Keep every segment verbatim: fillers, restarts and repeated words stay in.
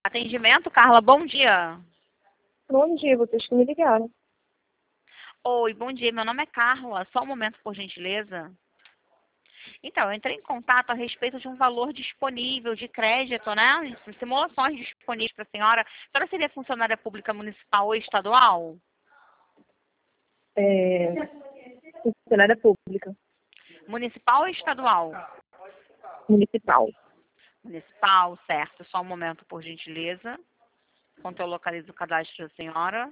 Atendimento, Carla, bom dia. Bom dia, vocês que me ligaram. Oi, bom dia, meu nome é Carla. Só um momento, por gentileza. Então, eu entrei em contato a respeito de um valor disponível de crédito, né? Simulações disponíveis para a senhora. A senhora seria funcionária pública municipal ou estadual? É, funcionária pública, Municipal ou estadual? municipal. Municipal, certo. Só um momento, por gentileza. Enquanto eu localizo o cadastro da senhora.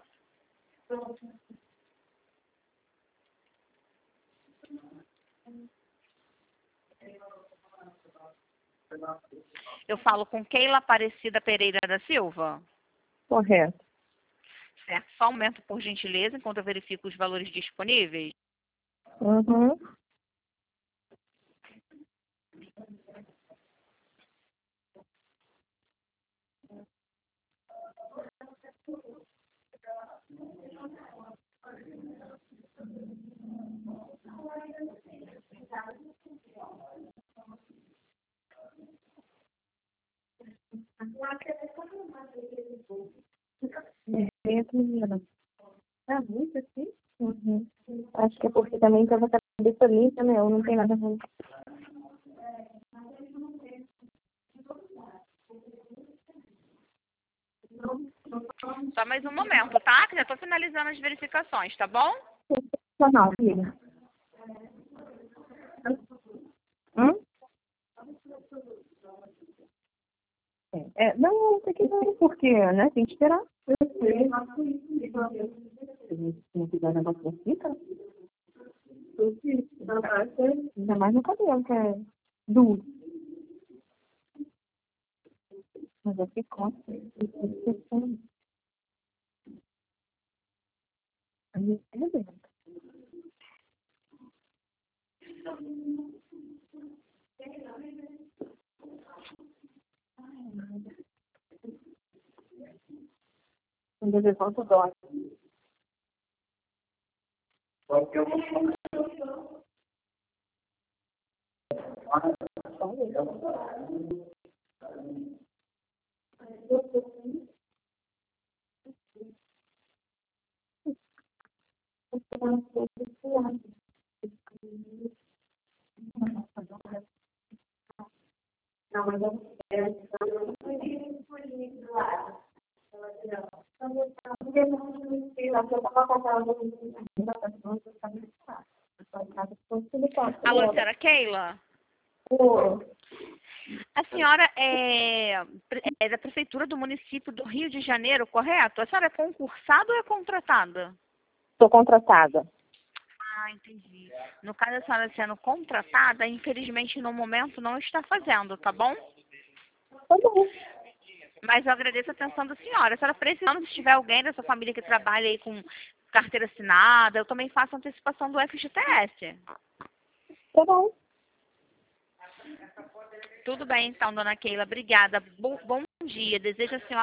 Eu falo com Keila Aparecida Pereira da Silva. Correto. Certo. Só um momento, por gentileza, enquanto eu verifico os valores disponíveis. Uhum. Perfeito, menina. Ah, muito aqui? Uhum. Acho que é porque também estava com a cabeça limpa, né? Eu não tenho nada a ver. Só mais um momento, tá? Que já estou finalizando as verificações, tá bom? Não, filha. Hum? É, é, não, tem que ver, porque, né? Tem que esperar. Se não fizer negócio assim, tá? Ainda mais no cabelo, que é duro. Mas é que conta. Aí é bem. Quando eu levanto, dói. Não, mas eu Alô, senhora Keila? A senhora é, é da Prefeitura do município do Rio de Janeiro, correto? A senhora é concursada ou é contratada? Estou contratada. Ah, entendi. No caso, a senhora sendo contratada, infelizmente, no momento, não está fazendo, tá bom? Tá bom. Mas eu agradeço a atenção da senhora. A senhora precisando, se tiver alguém da sua família que trabalha aí com carteira assinada, eu também faço antecipação do F G T S. Tá bom. Tudo bem, então, dona Keila. Obrigada. Bom, bom dia. Desejo a senhora